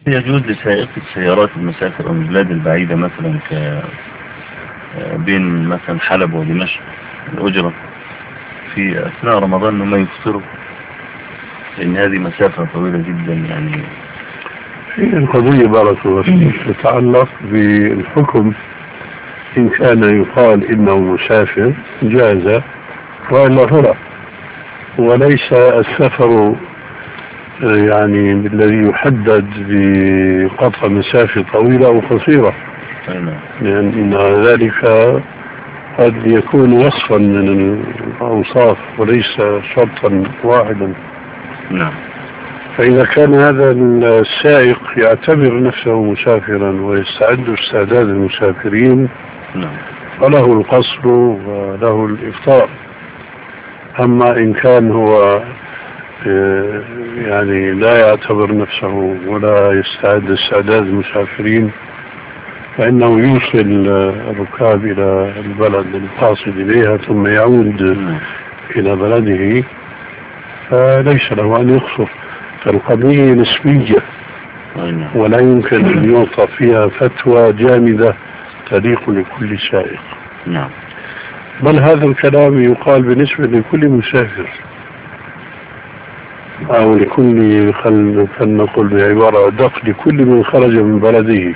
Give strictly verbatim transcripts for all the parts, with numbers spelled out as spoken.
يجوز لسائق السيارات المسافر من البلاد البعيدة مثلا ك بين مثلا حلب ودمشق الأجرة في أثناء رمضان إنه ما يفطروا، لأن هذه مسافة طويلة جدا يعني. هي القضية بارك الله فيك تتعلق بالحكم، إن كان يقال إنه مسافر جاز وإلا فلا، وليس السفر يعني الذي يحدد بقطع مسافة طويلة أو قصيرة، لأن ذلك قد يكون وصفا من الأوصاف وليس شرطا واحدا. نعم. فإذا كان هذا السائق يعتبر نفسه مسافرا ويستعد استعداد المسافرين نعم. فله القصر وله الإفطار. أما إن كان هو يعني لا يعتبر نفسه ولا يستعد استعداد المسافرين فإنه يوصل الركاب إلى البلد القاصد إليها ثم يعود إلى بلده، فليس له أن يقصر. فالقضية نسبية ولا يمكن أن يعطى فيها فتوى جامدة تليق لكل سائق. نعم. بل هذا الكلام يقال بالنسبة لكل مسافر أو لكل، خلينا نقول بعبارة أدق، لكل من خرج من بلده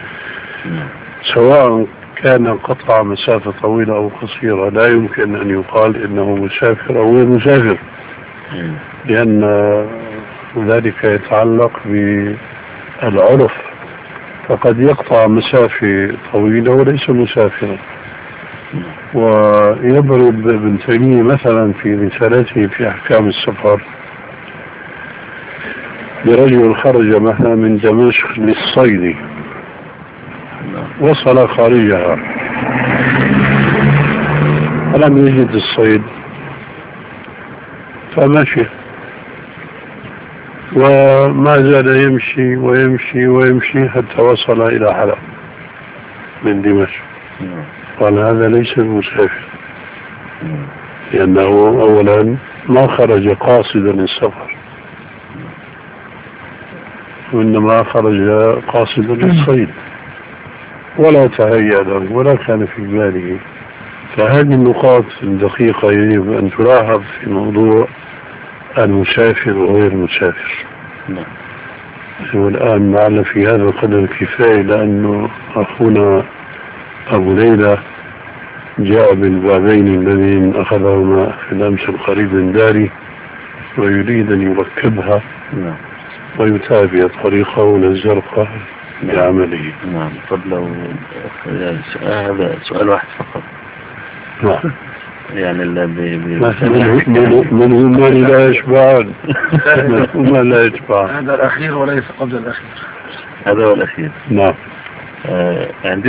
سواء كان قطع مسافة طويلة أو قصيرة، لا يمكن أن يقال إنه مسافر أو غير مسافر، لأن ذلك يتعلق بالعرف، فقد يقطع مسافة طويلة وليس مسافرا. ويضرب ابن تيمية مثلا في رسالته في أحكام السفر برجل خرج مثلا من دمشق للصيد وصل خارجها فلم يجد الصيد فمشي وما زال يمشي ويمشي ويمشي حتى وصل إلى حلب من دمشق. قال هذا ليس المسافر، لأنه أولا ما خرج قاصدا السفر وإنما خرج قاصدا للصيد ولا تهيأ له ولا كان في باله. فهذه النقاط الدقيقة يجب أن تلاحظ في موضوع المسافر وغير المسافر. والآن معنا في هذا القدر كفاية، لأنه أخونا أبو ليلى جاء بالبابين الذين أخذهما في الأمس القريب من داري ويريد أن يركبها ويتابع طريقه للزرقاء بعمله. نعم. طب لو هذا سؤال واحد فقط. نعم. يعني اللي بي بي من هم لا يشبعان من هم لا يشبعان. هذا الأخير وليس قبل الأخير. هذا هو الأخير. نعم. آه